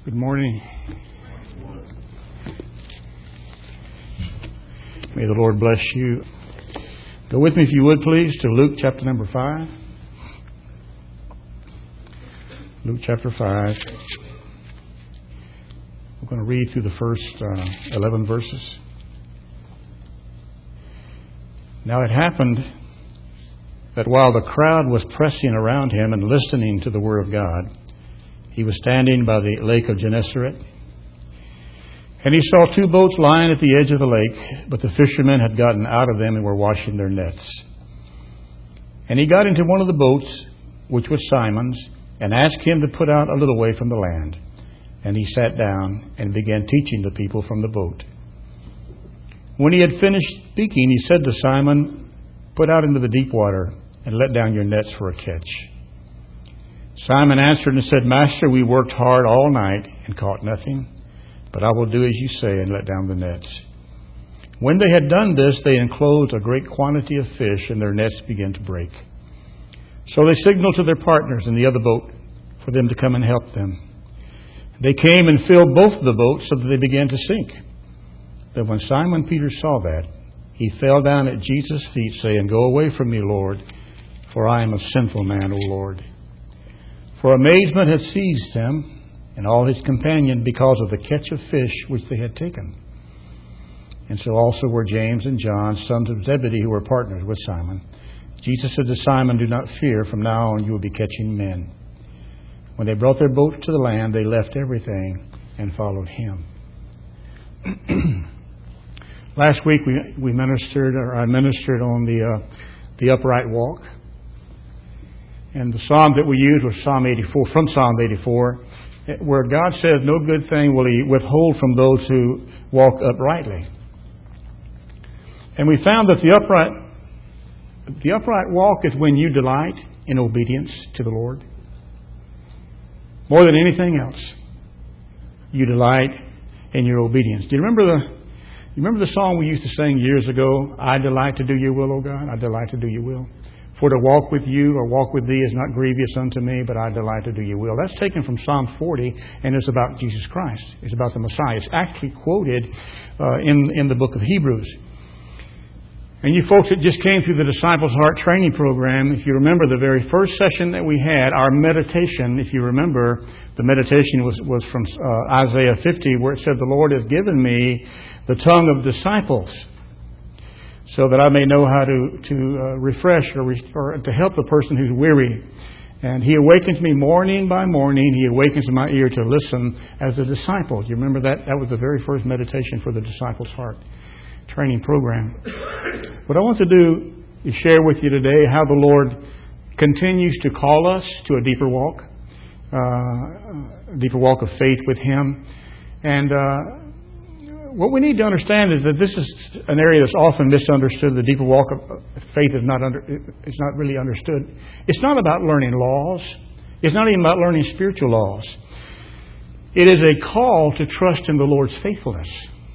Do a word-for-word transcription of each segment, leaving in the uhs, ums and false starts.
Good morning. May the Lord bless you. Go with me, if you would, please, to Luke chapter number five. Luke chapter five. We're going to read through the first uh, eleven verses. Now it happened that while the crowd was pressing around him and listening to the word of God, he was standing by the lake of Gennesaret. And he saw two boats lying at the edge of the lake, but the fishermen had gotten out of them and were washing their nets. And he got into one of the boats, which was Simon's, and asked him to put out a little way from the land. And he sat down and began teaching the people from the boat. When he had finished speaking, he said to Simon, "Put out into the deep water and let down your nets for a catch." Simon answered and said, "Master, we worked hard all night and caught nothing, but I will do as you say and let down the nets." When they had done this, they enclosed a great quantity of fish, and their nets began to break. So they signaled to their partners in the other boat for them to come and help them. They came and filled both of the boats so that they began to sink. But when Simon Peter saw that, he fell down at Jesus' feet, saying, "Go away from me, Lord, for I am a sinful man, O Lord." For amazement had seized him and all his companions because of the catch of fish which they had taken. And so also were James and John, sons of Zebedee, who were partners with Simon. Jesus said to Simon, "Do not fear, from now on you will be catching men." When they brought their boat to the land, they left everything and followed him. Last week we we ministered, or I ministered on the uh, the upright walk. And the psalm that we used was Psalm eighty-four, from Psalm eighty-four, where God says, "No good thing will He withhold from those who walk uprightly." And we found that the upright, the upright walk is when you delight in obedience to the Lord. More than anything else, you delight in your obedience. Do you remember the, you remember the song we used to sing years ago? "I delight to do your will, O God. I delight to do your will. For to walk with you or walk with thee is not grievous unto me, but I delight to do your will." That's taken from Psalm forty, and it's about Jesus Christ. It's about the Messiah. It's actually quoted uh, in, in the book of Hebrews. And you folks that just came through the Disciples' Heart Training Program, if you remember the very first session that we had, our meditation, if you remember, the meditation was, was from uh, Isaiah fifty, where it said, "The Lord has given me the tongue of disciples, so that I may know how to, to uh, refresh or, re- or to help the person who's weary. And He awakens me morning by morning. He awakens my ear to listen as a disciple." Do you remember that? That was the very first meditation for the Disciples' Heart Training Program. What I want to do is share with you today how the Lord continues to call us to a deeper walk, uh, a deeper walk of faith with Him. And uh, what we need to understand is that this is an area that's often misunderstood. The deeper walk of faith is not under, it's not really understood. It's not about learning laws. It's not even about learning spiritual laws. It is a call to trust in the Lord's faithfulness.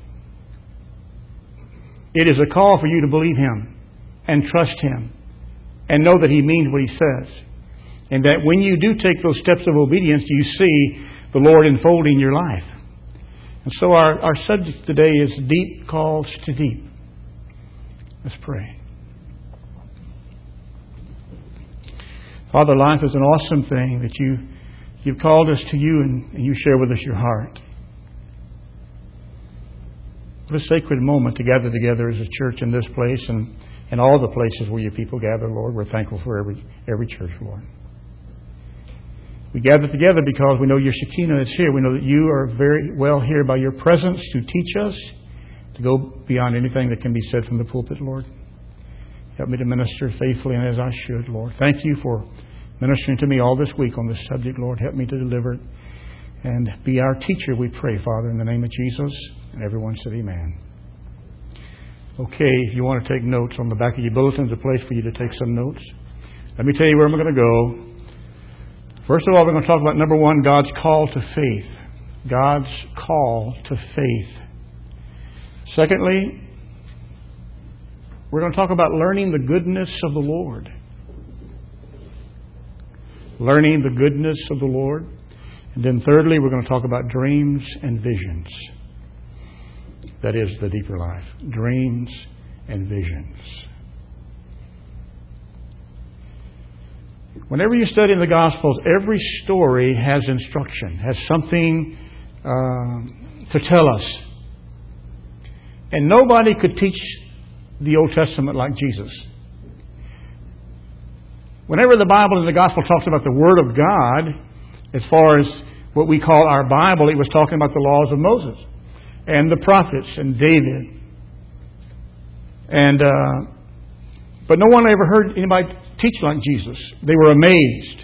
It is a call for you to believe Him and trust Him and know that He means what He says. And that when you do take those steps of obedience, you see the Lord enfolding your life. And so our, our subject today is deep calls to deep. Let's pray. Father, life is an awesome thing that you, you've called us to you and, and you share with us your heart. What a sacred moment to gather together as a church in this place and, and all the places where your people gather, Lord. We're thankful for every every church, Lord. We gather together because we know your Shekinah is here. We know that you are very well here by your presence to teach us, to go beyond anything that can be said from the pulpit, Lord. Help me to minister faithfully and as I should, Lord. Thank you for ministering to me all this week on this subject, Lord. Help me to deliver it and be our teacher, we pray, Father, in the name of Jesus. And everyone said amen. Okay, if you want to take notes, on the back of your bulletin is a place for you to take some notes. Let me tell you where I'm going to go. First of all, we're going to talk about, number one, God's call to faith. God's call to faith. Secondly, we're going to talk about learning the goodness of the Lord. Learning the goodness of the Lord. And then thirdly, we're going to talk about dreams and visions. That is the deeper life. Dreams and visions. Whenever you study in the Gospels, every story has instruction, has something uh, to tell us. And nobody could teach the Old Testament like Jesus. Whenever the Bible and the Gospel talks about the Word of God, as far as what we call our Bible, it was talking about the laws of Moses and the prophets and David. And uh, but no one ever heard anybody teach like Jesus. They were amazed.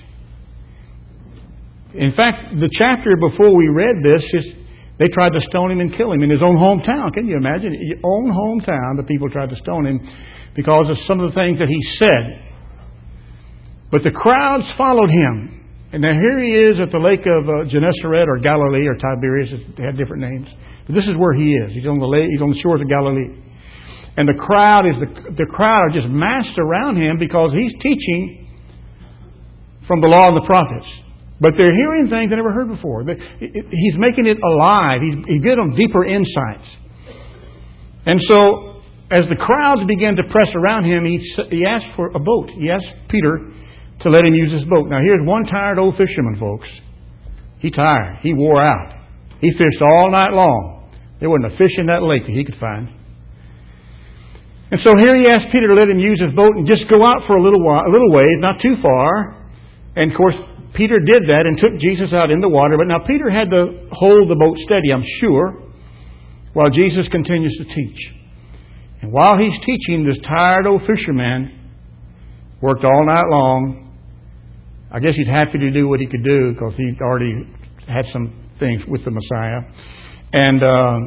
In fact, the chapter before we read this, is, they tried to stone him and kill him in his own hometown. Can you imagine? In his own hometown, the people tried to stone him because of some of the things that he said. But the crowds followed him. And now here he is at the lake of uh, Gennesaret or Galilee or Tiberias. They had different names. But this is where he is. He's on the lake, he's on the shores of Galilee. And the crowd is the the crowd are just massed around him because he's teaching from the law and the prophets. But they're hearing things they never heard before. He's making it alive. He's, he's giving them deeper insights. And so, as the crowds began to press around him, he, he asked for a boat. He asked Peter to let him use his boat. Now, here's one tired old fisherman, folks. He tired. He wore out. He fished all night long. There wasn't a fish in that lake that he could find. And so here he asked Peter to let him use his boat and just go out for a little while, a little ways, not too far. And of course, Peter did that and took Jesus out in the water. But now Peter had to hold the boat steady, I'm sure, while Jesus continues to teach. And while he's teaching, this tired old fisherman worked all night long. I guess he's happy to do what he could do because he already had some things with the Messiah. And uh,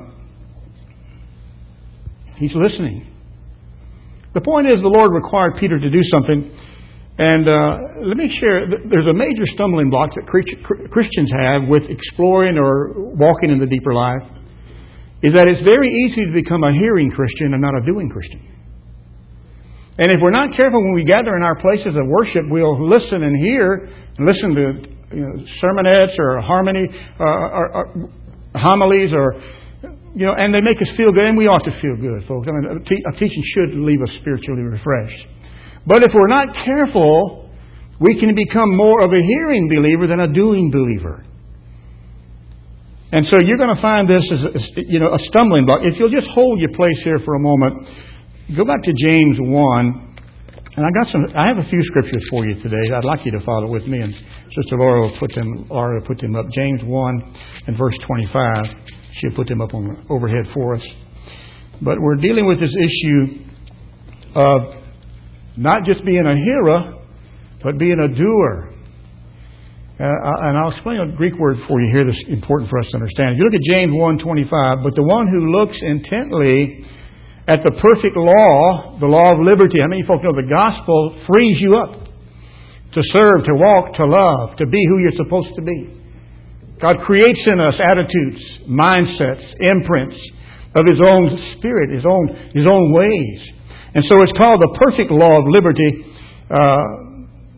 he's listening. The point is, the Lord required Peter to do something. And uh, let me share, there's a major stumbling block that Christians have with exploring or walking in the deeper life, is that it's very easy to become a hearing Christian and not a doing Christian. And if we're not careful when we gather in our places of worship, we'll listen and hear, and listen to you know, sermonettes or harmony, or, or, or homilies, or you know, and they make us feel good, and we ought to feel good, folks. I mean, a, te- a teaching should leave us spiritually refreshed. But if we're not careful, we can become more of a hearing believer than a doing believer. And so you're going to find this as a, you know, a stumbling block. If you'll just hold your place here for a moment, go back to James one, and I got some. I have a few scriptures for you today. I'd like you to follow with me, and Sister Laura will put them. Laura will put them up. James one and verse twenty-five. She'll put them up on the overhead for us. But we're dealing with this issue of not just being a hearer, but being a doer. Uh, and I'll explain a Greek word for you here that's important for us to understand. If you look at James one twenty-five, but the one who looks intently at the perfect law, the law of liberty. How many folks know the gospel frees you up to serve, to walk, to love, to be who you're supposed to be? God creates in us attitudes, mindsets, imprints of His own spirit, His own His own ways. And so it's called the perfect law of liberty. Uh,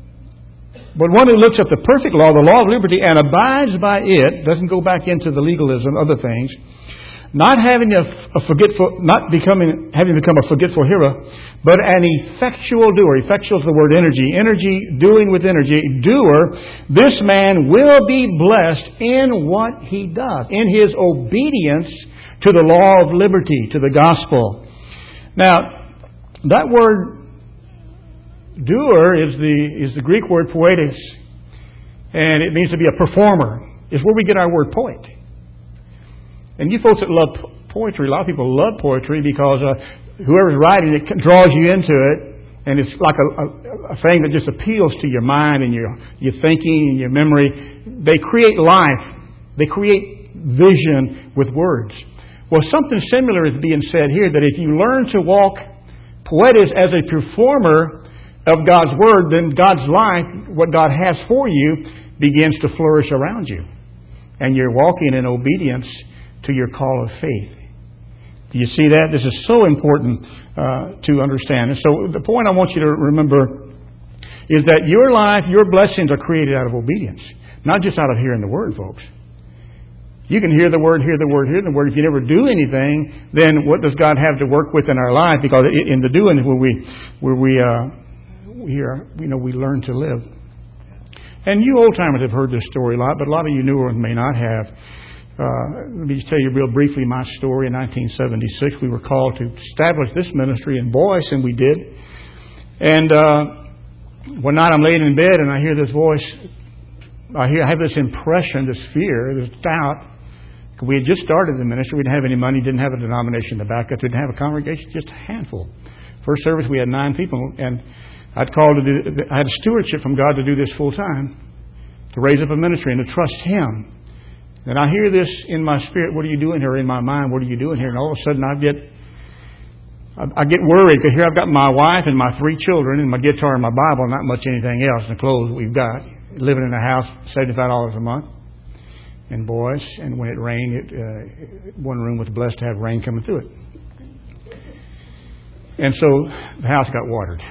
but one who looks at the perfect law, the law of liberty, and abides by it, doesn't go back into the legalism, other things, not having a, a forgetful, not becoming, having become a forgetful hearer, but an effectual doer. Effectual is the word energy. Energy, doing with energy. Doer. This man will be blessed in what he does, in his obedience to the law of liberty, to the gospel. Now, that word doer is the is the Greek word poetes, and it means to be a performer. It's where we get our word poet. And you folks that love poetry, a lot of people love poetry because uh, whoever's writing it draws you into it, and it's like a, a, a thing that just appeals to your mind and your your thinking and your memory. They create life. They create vision with words. Well, something similar is being said here, that if you learn to walk poetis as a performer of God's Word, then God's life, what God has for you, begins to flourish around you. And you're walking in obedience to your call of faith. Do you see that? This is so important uh, to understand. And so the point I want you to remember is that your life, your blessings are created out of obedience, not just out of hearing the Word, folks. You can hear the Word, hear the Word, hear the Word. If you never do anything, then what does God have to work with in our life? Because in the doing is where we, where we, uh, we are, you know, we learn to live. And you old timers have heard this story a lot, but a lot of you newer ones may not have. Uh, let me just tell you real briefly my story. In nineteen seventy-six, we were called to establish this ministry in Boyce, and we did. And uh, one night I'm laying in bed, and I hear this voice. I hear, I have this impression, this fear, this doubt. We had just started the ministry. We didn't have any money, didn't have a denomination to back us, didn't have a congregation, just a handful. First service, we had nine people, and I'd called to do, I had a stewardship from God to do this full time, to raise up a ministry and to trust Him. And I hear this in my spirit, what are you doing here? In my mind, what are you doing here? And all of a sudden I get I get worried because here I've got my wife and my three children and my guitar and my Bible, not much anything else, and the clothes we've got. Living in a house, seventy-five dollars a month in Boyce, and when it rained, it, uh, one room was blessed to have rain coming through it. And so the house got watered.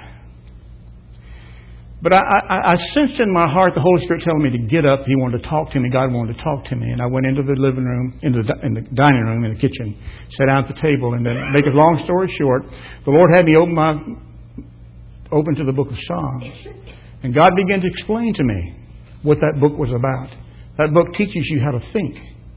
But I, I, I sensed in my heart the Holy Spirit telling me to get up. He wanted to talk to me. God wanted to talk to me. And I went into the living room, into the, in the dining room, in the kitchen, sat down at the table. And then, make a long story short, the Lord had me open my open to the book of Psalms. And God began to explain to me what that book was about. That book teaches you how to think.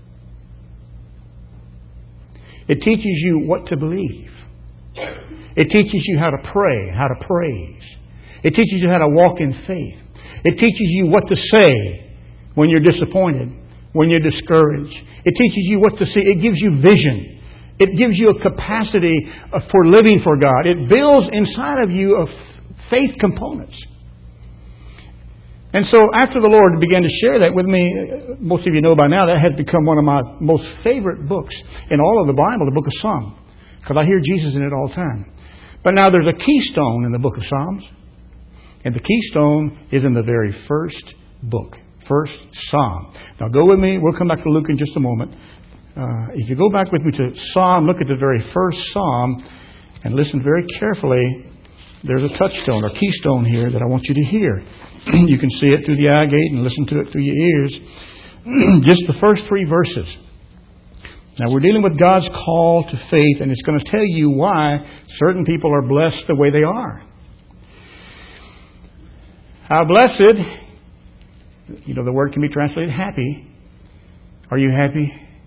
It teaches you what to believe. It teaches you how to pray, how to praise. It teaches you how to walk in faith. It teaches you what to say when you're disappointed, when you're discouraged. It teaches you what to see. It gives you vision. It gives you a capacity for living for God. It builds inside of you of faith components. And so after the Lord began to share that with me, most of you know by now, that has become one of my most favorite books in all of the Bible, the book of Psalms, because I hear Jesus in it all the time. But now there's a keystone in the book of Psalms, and the keystone is in the very first book, first Psalm. Now go with me. We'll come back to Luke in just a moment. Uh, if you go back with me to Psalm, look at the very first Psalm, and listen very carefully. There's a touchstone or keystone here that I want you to hear. You can see it through the eye gate and listen to it through your ears. Just the first three verses. Now we're dealing with God's call to faith, and it's going to tell you why certain people are blessed the way they are. How blessed, you know, the word can be translated happy. Are you happy?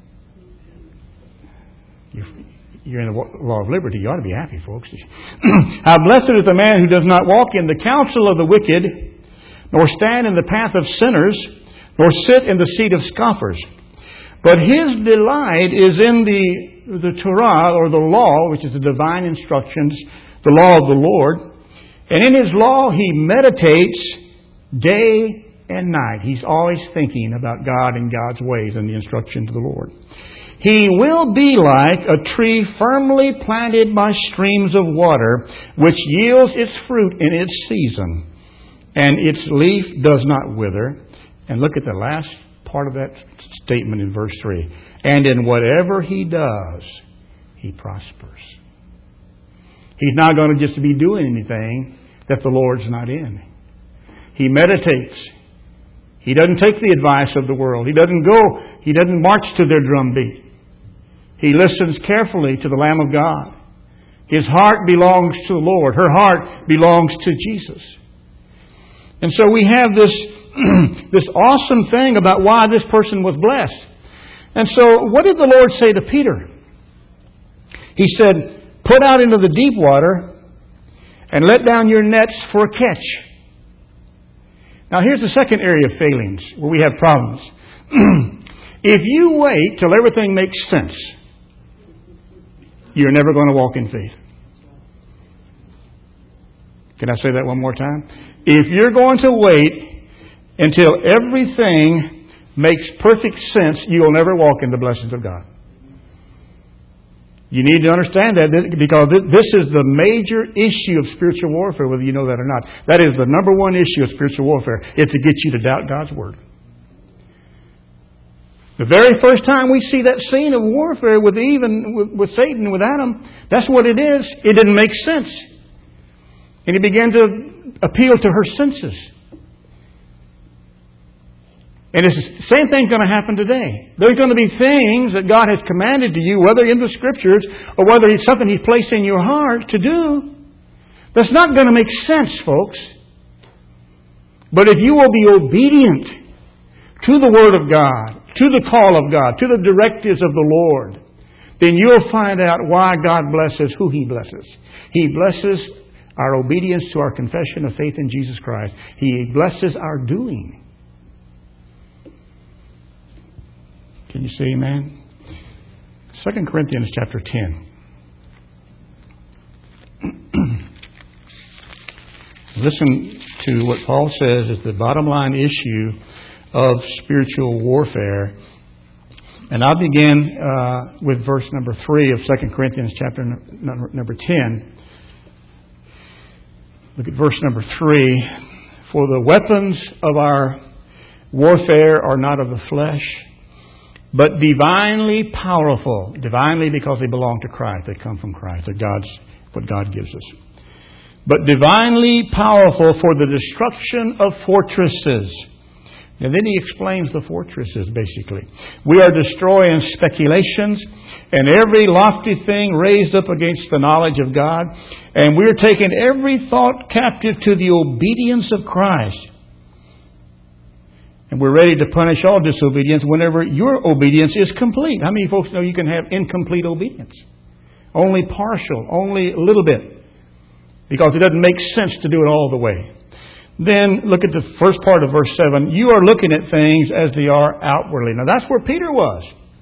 You're, you're in the law of liberty. You ought to be happy, folks. How blessed is the man who does not walk in the counsel of the wicked, nor stand in the path of sinners, nor sit in the seat of scoffers. But his delight is in the, the Torah, or the law, which is the divine instructions, the law of the Lord. And in his law he meditates day and night. He's always thinking about God and God's ways and the instructions of the Lord. He will be like a tree firmly planted by streams of water, which yields its fruit in its season, and its leaf does not wither. And look at the last part of that statement in verse three. And in whatever he does, he prospers. He's not going to just be doing anything that the Lord's not in. He meditates. He doesn't take the advice of the world. He doesn't go, he doesn't march to their drumbeat. He listens carefully to the Lamb of God. His heart belongs to the Lord. Her heart belongs to Jesus. And so we have this, this awesome thing about why this person was blessed. And so what did the Lord say to Peter? He said, put out into the deep water and let down your nets for a catch. Now here's the second area of failings where we have problems. If you wait till everything makes sense, you're never going to walk in faith. Can I say that one more time? If you're going to wait until everything makes perfect sense, you'll never walk in the blessings of God. You need to understand that, because this is the major issue of spiritual warfare, whether you know that or not. That is the number one issue of spiritual warfare. It's to get you to doubt God's Word. The very first time we see that scene of warfare with Eve and with, with Satan, with Adam, that's what it is. It didn't make sense. And he began to appeal to her senses. And it's the same thing's going to happen today. There's going to be things that God has commanded to you, whether in the Scriptures or whether it's something He's placed in your heart to do, that's not going to make sense, folks. But if you will be obedient to the Word of God, to the call of God, to the directives of the Lord, then you'll find out why God blesses who He blesses. He blesses our obedience to our confession of faith in Jesus Christ. He blesses our doing. Can you say amen? Second Corinthians chapter ten. Listen to what Paul says is the bottom line issue of spiritual warfare. And I'll begin uh, with verse number three of Second Corinthians chapter number, number ten. Look at verse number three. For the weapons of our warfare are not of the flesh, but divinely powerful. Divinely because they belong to Christ. They come from Christ. They're God's, what God gives us. But divinely powerful for the destruction of fortresses. And then he explains the fortresses, basically. We are destroying speculations and every lofty thing raised up against the knowledge of God. And we're taking every thought captive to the obedience of Christ. And we're ready to punish all disobedience whenever your obedience is complete. How many folks know you can have incomplete obedience? Only partial, only a little bit. Because it doesn't make sense to do it all the way. Then look at the first part of verse seven. You are looking at things as they are outwardly. Now that's where Peter was.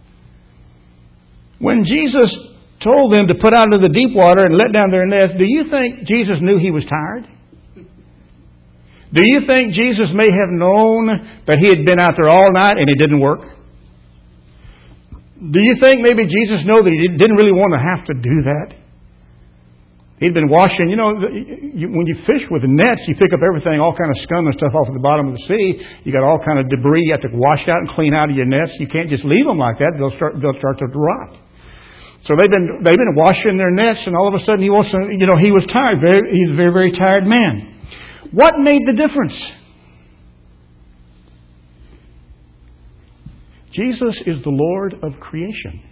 When Jesus told them to put out into the deep water and let down their nets, do you think Jesus knew he was tired? Do you think Jesus may have known that he had been out there all night and it didn't work? Do you think maybe Jesus knew that he didn't really want to have to do that? He'd been washing, you know, when you fish with nets, you pick up everything, all kind of scum and stuff off of the bottom of the sea. You got all kind of debris you have to wash out and clean out of your nets. You can't just leave them like that. They'll start, they'll start to rot. So they've been, they've been washing their nets, and all of a sudden he wants to, you know, he was tired. Very, he's a very, very tired man. What made the difference? Jesus is the Lord of creation.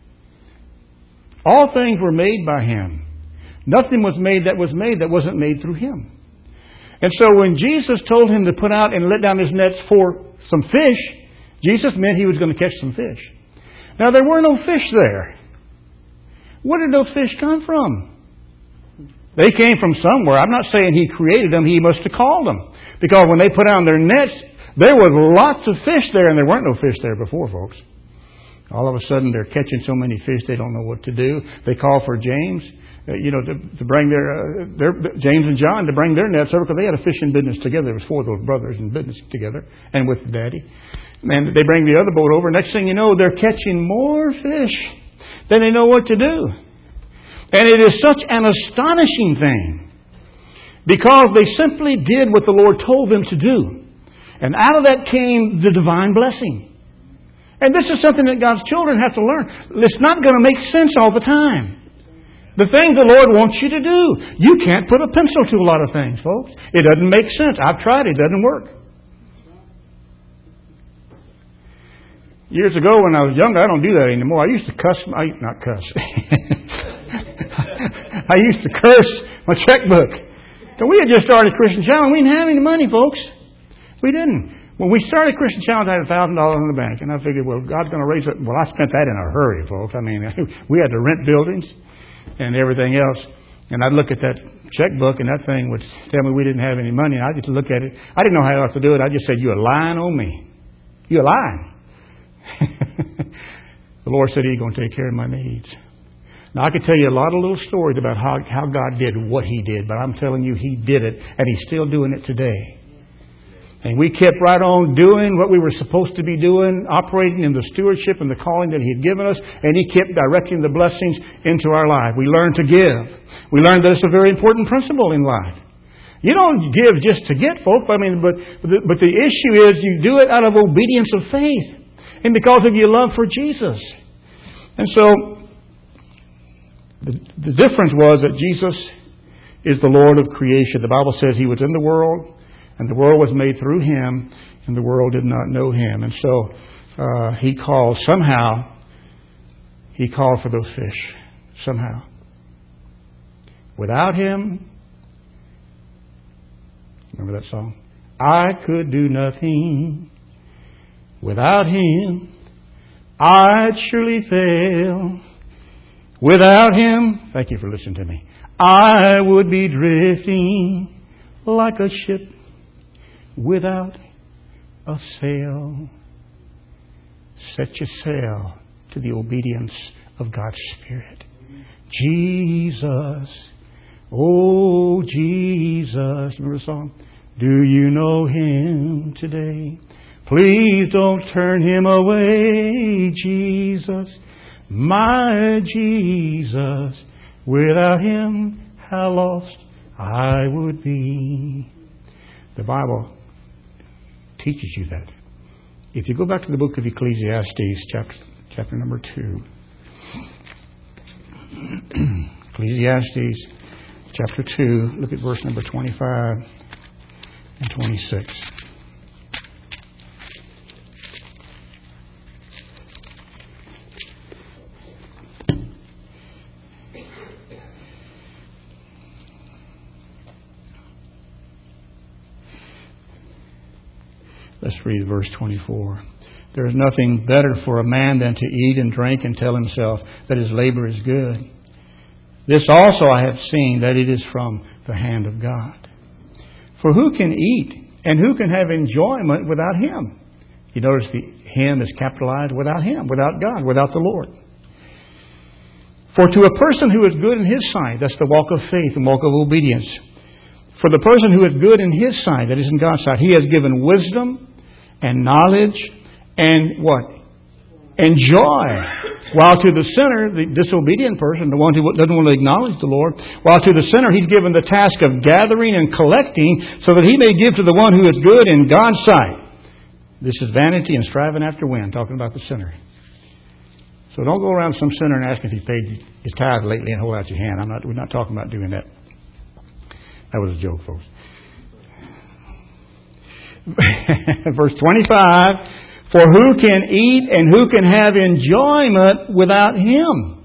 All things were made by Him. Nothing was made that was made that wasn't made through Him. And so when Jesus told him to put out and let down his nets for some fish, Jesus meant he was going to catch some fish. Now there were no fish there. Where did those fish come from? They came from somewhere. I'm not saying he created them. He must have called them. Because when they put out their nets, there was lots of fish there, and there weren't no fish there before, folks. All of a sudden they're catching so many fish they don't know what to do. They call for James. Uh, you know, to, to bring their, uh, their, James and John to bring their nets over because they had a fishing business together. There was four of those brothers in business together and with Daddy. And they bring the other boat over. Next thing you know, they're catching more fish than they know what to do. And it is such an astonishing thing because they simply did what the Lord told them to do. And out of that came the divine blessing. And this is something that God's children have to learn. It's not going to make sense all the time. The things the Lord wants you to do. You can't put a pencil to a lot of things, folks. It doesn't make sense. I've tried it. It doesn't work. Years ago when I was younger, I don't do that anymore. I used to cuss. I, not cuss. I used to curse my checkbook. So we had just started Christian Challenge. We didn't have any money, folks. We didn't. When we started Christian Challenge, I had one thousand dollars in the bank. And I figured, well, God's going to raise it. Well, I spent that in a hurry, folks. I mean, we had to rent buildings and everything else. And I'd look at that checkbook and that thing would tell me we didn't have any money. And I'd just look at it. I didn't know how else to do it. I just said, you're lying on me. You're lying. The Lord said He's going to take care of my needs. Now, I could tell you a lot of little stories about how, how God did what He did. But I'm telling you, He did it. And He's still doing it today. And we kept right on doing what we were supposed to be doing, operating in the stewardship and the calling that He had given us. And He kept directing the blessings into our life. We learned to give. We learned that it's a very important principle in life. You don't give just to get, folks. I mean, but, but, the, but the issue is you do it out of obedience of faith. And because of your love for Jesus. And so, the, the difference was that Jesus is the Lord of creation. The Bible says He was in the world, and the world was made through Him, and the world did not know Him. And so uh, He called, somehow, He called for those fish. Somehow. Without Him, remember that song? I could do nothing. Without Him, I'd surely fail. Without Him, thank you for listening to me, I would be drifting like a ship without a sail. Set your sail to the obedience of God's Spirit. Jesus, oh Jesus, remember the song? Do you know Him today? Please don't turn Him away, Jesus, my Jesus. Without Him, how lost I would be. The Bible teaches you that. If you go back to the book of Ecclesiastes, chapter, chapter number two. Ecclesiastes, chapter two, look at verse number twenty-five and twenty-six. Let's read verse twenty-four. There is nothing better for a man than to eat and drink and tell himself that his labor is good. This also I have seen, that it is from the hand of God. For who can eat and who can have enjoyment without Him? You notice the Him is capitalized, without Him, without God, without the Lord. For to a person who is good in His sight, that's the walk of faith and walk of obedience. For the person who is good in His sight, that is in God's sight, He has given wisdom and knowledge and what? And joy. While to the sinner, the disobedient person, the one who doesn't want to acknowledge the Lord, while to the sinner He's given the task of gathering and collecting so that he may give to the one who is good in God's sight. This is vanity and striving after wind, talking about the sinner. So don't go around some sinner and ask if he paid his tithe lately and hold out your hand. I'm not, we're not talking about doing that. That was a joke, folks. Verse twenty-five, for who can eat and who can have enjoyment without Him?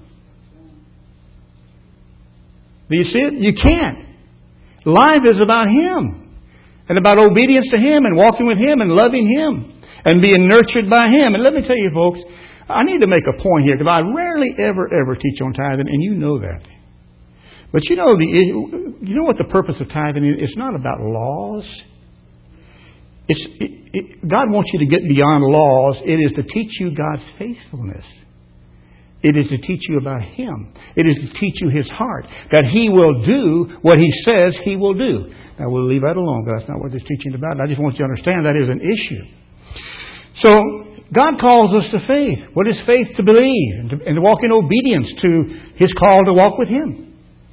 Do you see it? You can't. Life is about Him and about obedience to Him and walking with Him and loving Him and being nurtured by Him. And let me tell you, folks, I need to make a point here because I rarely ever, ever teach on tithing, and you know that. But you know the you know what the purpose of tithing is? It's not about laws. It's, it, it, God wants you to get beyond laws. It is to teach you God's faithfulness. It is to teach you about Him. It is to teach you His heart. That He will do what He says He will do. Now we'll leave that alone, but that's not what this teaching is about. I just want you to understand that is an issue. So God calls us to faith. What is faith? To believe and to, and to walk in obedience to His call to walk with Him.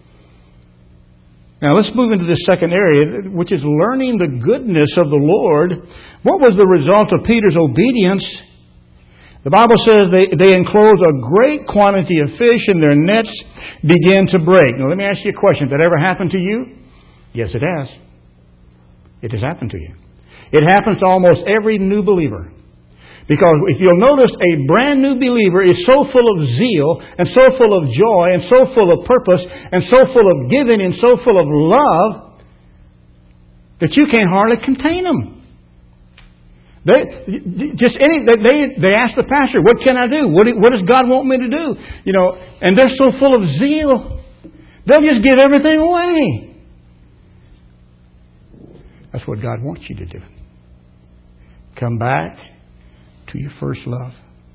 Now let's move into this second area, which is learning the goodness of the Lord. What was the result of Peter's obedience? The Bible says they, they enclosed a great quantity of fish and their nets began to break. Now let me ask you a question. Did that ever happen to you? Yes, it has. It has happened to you. It happens to almost every new believer. Because if you'll notice, a brand new believer is so full of zeal and so full of joy and so full of purpose and so full of giving and so full of love that you can't hardly contain them. They just any they they ask the pastor, "What can I do? What what does God want me to do?" You know, and they're so full of zeal, they'll just give everything away. That's what God wants you to do. Come back to your first love.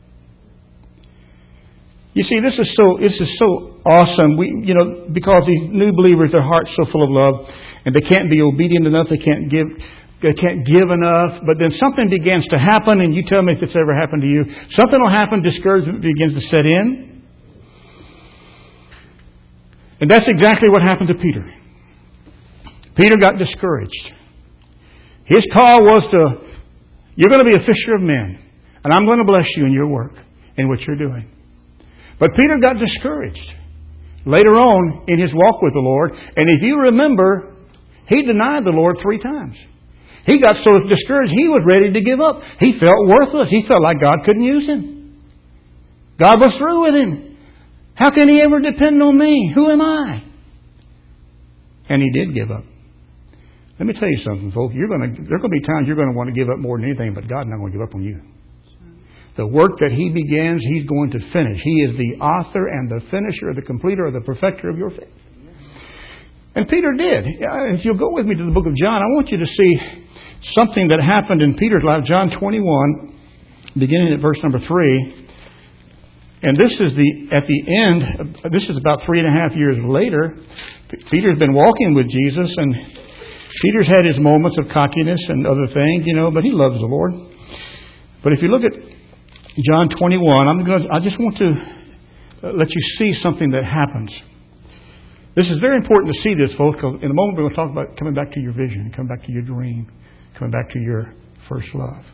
You see, this is so this is so awesome. We, you know, because these new believers, their heart's so full of love, and they can't be obedient enough. They can't give. They can't give enough. But then something begins to happen, and you tell me if it's ever happened to you. Something will happen. Discouragement begins to set in, and that's exactly what happened to Peter. Peter got discouraged. His call was to, you're going to be a fisher of men. And I'm going to bless you in your work, in what you're doing. But Peter got discouraged. later on in his walk with the Lord. And if you remember, he denied the Lord three times. He got so discouraged, he was ready to give up. He felt worthless. He felt like God couldn't use him. God was through with him. How can he ever depend on me? Who am I? And he did give up. Let me tell you something, folks. You're going to, there are going to be times you're going to want to give up more than anything, but God's not going to give up on you. The work that he begins, he's going to finish. He is the author and the finisher, the completer, or the perfecter of your faith. And Peter did. If you'll go with me to the book of John, I want you to see something that happened in Peter's life. John twenty-one, beginning at verse number three. And this is the, at the end, this is about three and a half years later. Peter's been walking with Jesus, and Peter's had his moments of cockiness and other things, you know, but he loves the Lord. But if you look at John twenty-one, I'm going to, I just want to let you see something that happens. This is very important to see this, folks, because in a moment we're going to talk about coming back to your vision, coming back to your dream, coming back to your first love.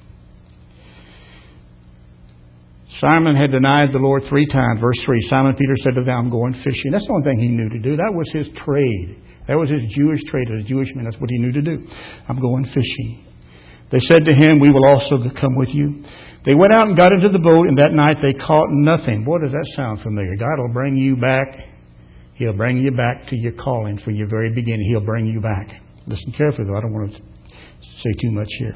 Simon had denied the Lord three times. Verse three, Simon Peter said to them, I'm going fishing. That's the only thing he knew to do. That was his trade. That was his Jewish trade. As a Jewish man, that's what he knew to do. I'm going fishing. They said to him, we will also come with you. They went out and got into the boat, and that night they caught nothing. Boy, does that sound familiar. God will bring you back. He'll bring you back to your calling from your very beginning. He'll bring you back. Listen carefully, though. I don't want to say too much here.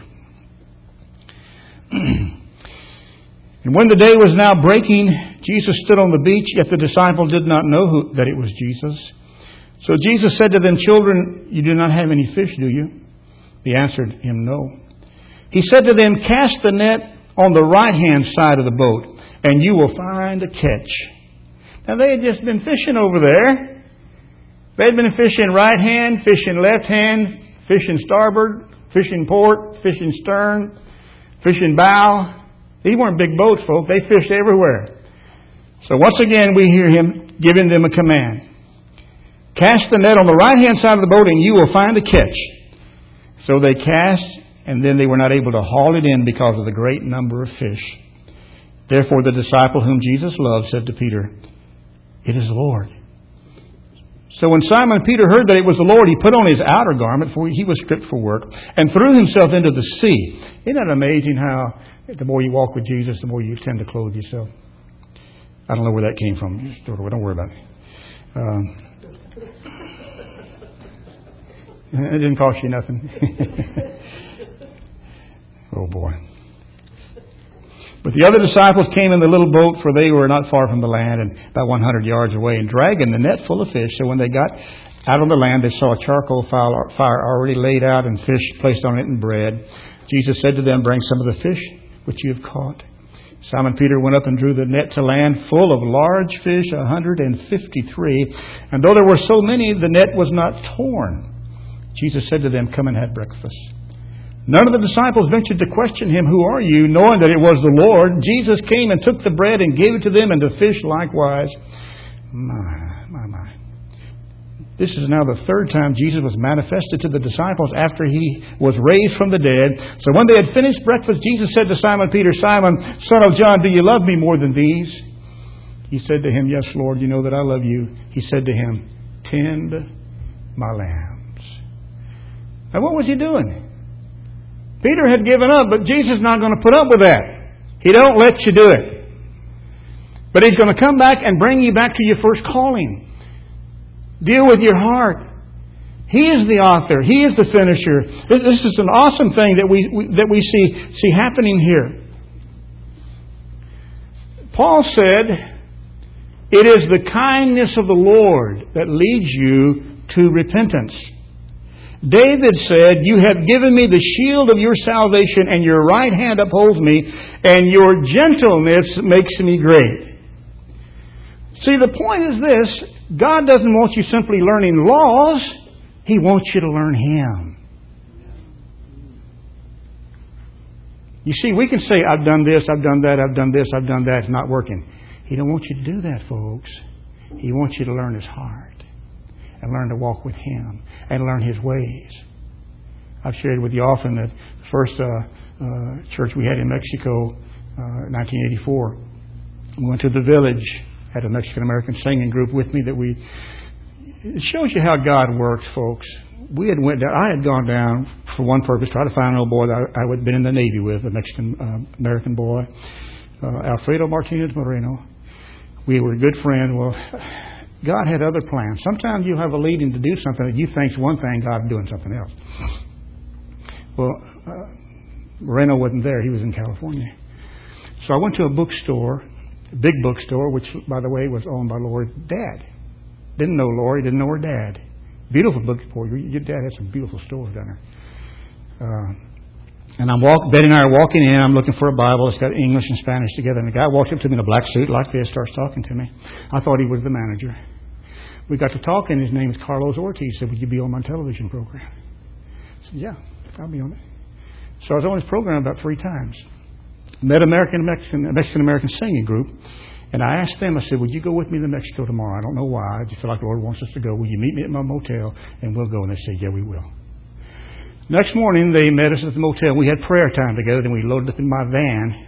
And when the day was now breaking, Jesus stood on the beach, yet the disciples did not know who, that it was Jesus. So Jesus said to them, children, you do not have any fish, do you? They answered him, no. He said to them, cast the net on the right-hand side of the boat, and you will find a catch. Now, they had just been fishing over there. They had been fishing right hand, fishing left hand, fishing starboard, fishing port, fishing stern, fishing bow. These weren't big boats, folks. They fished everywhere. So once again, we hear him giving them a command. Cast the net on the right-hand side of the boat, and you will find a catch. So they cast, and then they were not able to haul it in because of the great number of fish. Therefore the disciple whom Jesus loved said to Peter, it is the Lord. So when Simon Peter heard that it was the Lord, he put on his outer garment, for he was stripped for work, and threw himself into the sea. Isn't that amazing how the more you walk with Jesus, the more you tend to clothe yourself? I don't know where that came from. Don't worry about it. Um, it didn't cost you nothing. Oh boy. But the other disciples came in the little boat, for they were not far from the land and about one hundred yards away, and dragging the net full of fish. So when they got out on the land, they saw a charcoal fire already laid out and fish placed on it and bread. Jesus said to them, bring some of the fish which you have caught. Simon Peter went up and drew the net to land full of large fish, one hundred fifty-three. And though there were so many, the net was not torn. Jesus said to them, come and have breakfast. None of the disciples ventured to question him, who are you? Knowing that it was the Lord, Jesus came and took the bread and gave it to them, and the fish likewise. My, my, my. This is now the third time Jesus was manifested to the disciples after he was raised from the dead. So when they had finished breakfast, Jesus said to Simon Peter, Simon, son of John, do you love me more than these? He said to him, yes, Lord, you know that I love you. He said to him, tend my lambs. Now what was he doing? Peter had given up, but Jesus is not going to put up with that. He don't let you do it. But He's going to come back and bring you back to your first calling. Deal with your heart. He is the author. He is the finisher. This, this is an awesome thing that we, we that we see see happening here. Paul said, it is the kindness of the Lord that leads you to repentance. David said, you have given me the shield of your salvation, and your right hand upholds me, and your gentleness makes me great. See, the point is this. God doesn't want you simply learning laws. He wants you to learn Him. You see, we can say, I've done this, I've done that, I've done this, I've done that. It's not working. He don't want you to do that, folks. He wants you to learn His heart. And learn to walk with Him. And learn His ways. I've shared with you often that the first uh, uh, church we had in Mexico, uh, nineteen eighty-four, we went to the village had a Mexican-American singing group with me that we... It shows you how God works, folks. We had went down, I had gone down for one purpose, try to find an old boy that I, I had been in the Navy with, a Mexican-American uh, boy, uh, Alfredo Martinez Moreno. We were good friends. Well, God had other plans. Sometimes you have a leading to do something that you think's one thing, God's doing something else. Well, uh, Moreno wasn't there. He was in California. So I went to a bookstore, a big bookstore, which, by the way, was owned by Lori's dad. Didn't know Lori, didn't know her dad. Beautiful bookstore. Your dad had some beautiful stores down there. Uh, and I'm walk, Betty and I are walking in. I'm looking for a Bible. It's got English and Spanish together. And the guy walks up to me in a black suit like this, starts talking to me. I thought he was the manager. We got to talking. His name is Carlos Ortiz. He said, "Would you be on my television program?" I said, "Yeah, I'll be on it." So I was on his program about three times. Met American Mexican Mexican American singing group. And I asked them, I said, "Would you go with me to Mexico tomorrow? I don't know why. I just feel like the Lord wants us to go. Will you meet me at my motel?" And we'll go. And they said, "Yeah, we will." Next morning, they met us at the motel. We had prayer time together. Then we loaded up in my van.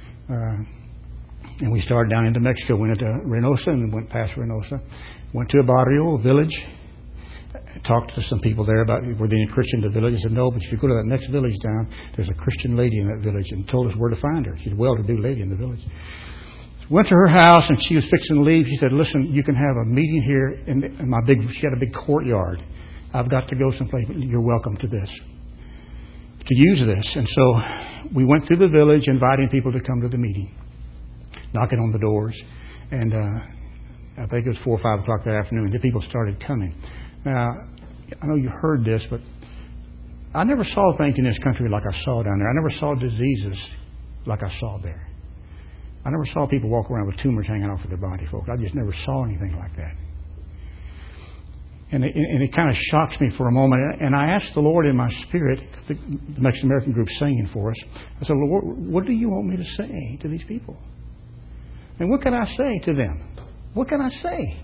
Uh, and we started down into Mexico. Went into Reynosa and went past Reynosa. Went to a barrio, a village. Talked to some people there about were there any Christians in the village. I said, "No, but if you go to that next village down, there's a Christian lady in that village." And told us where to find her. She's a well-to-do lady in the village. Went to her house, and she was fixing to leave. She said, "Listen, you can have a meeting here in, the, in my big." She had a big courtyard. "I've got to go someplace. You're welcome to this, to use this." And so we went through the village, inviting people to come to the meeting, knocking on the doors, and uh, I think it was four or five o'clock that afternoon. The people started coming. Now, I know you heard this, but I never saw things in this country like I saw down there. I never saw diseases like I saw there. I never saw people walk around with tumors hanging off of their body, folks. I just never saw anything like that. And it, and it kind of shocks me for a moment. And I asked the Lord in my spirit, the Mexican American group singing for us, I said, "Lord, what do you want me to say to these people? And what can I say to them? What can I say?"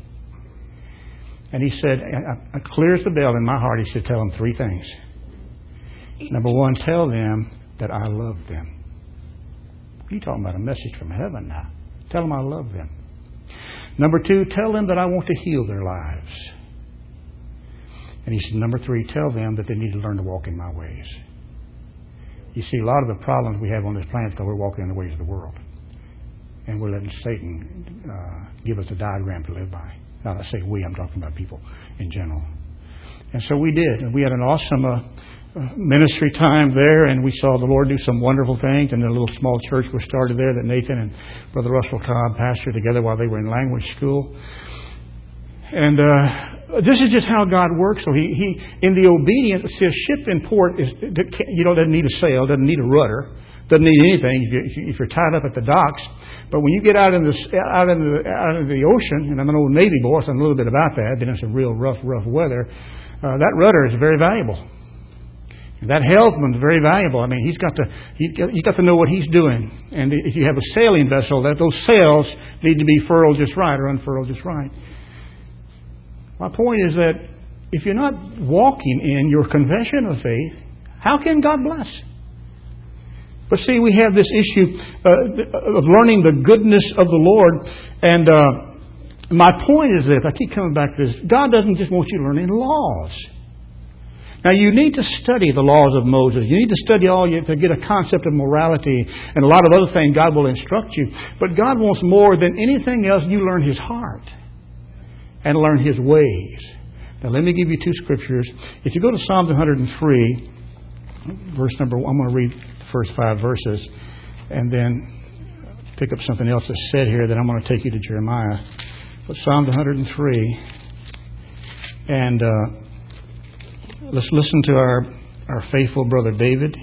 And he said, it clears the bell in my heart. He said, "Tell them three things. Number one, tell them that I love them." You're talking about a message from heaven now. Tell them I love them. Number two, tell them that I want to heal their lives. And he said, number three, tell them that they need to learn to walk in my ways. You see, a lot of the problems we have on this planet is because we're walking in the ways of the world. And we're letting Satan uh, give us a diagram to live by. Now, I say we, I'm talking about people in general. And so we did. And we had an awesome uh, ministry time there, and we saw the Lord do some wonderful things. And a little small church was started there that Nathan and Brother Russell Cobb pastored together while they were in language school. And uh, this is just how God works. So he, he in the obedience, see, a ship in port is, you know, doesn't need a sail, doesn't need a rudder, doesn't need anything if, you, if you're tied up at the docks. But when you get out in the out in the out in the ocean, and I'm an old Navy boy, so I know a little bit about that. Been in some real rough, rough weather. Uh, that rudder is very valuable. That helmsman is very valuable. I mean, he's got to he, he's got to know what he's doing. And if you have a sailing vessel, that those sails need to be furled just right or unfurled just right. My point is that if you're not walking in your confession of faith, how can God bless? But see, we have this issue uh, of learning the goodness of the Lord. And uh, my point is this, I keep coming back to this. God doesn't just want you to learn in laws. Now, you need to study the laws of Moses. You need to study all you to get a concept of morality and a lot of other things. God will instruct you. But God wants more than anything else. You learn His heart and learn His ways. Now, let me give you two scriptures. If you go to Psalm one hundred three, verse number one, I'm going to read the first five verses and then pick up something else that's said here. Then I'm going to take you to Jeremiah. But Psalm one hundred three, and uh, let's listen to our, our faithful brother David.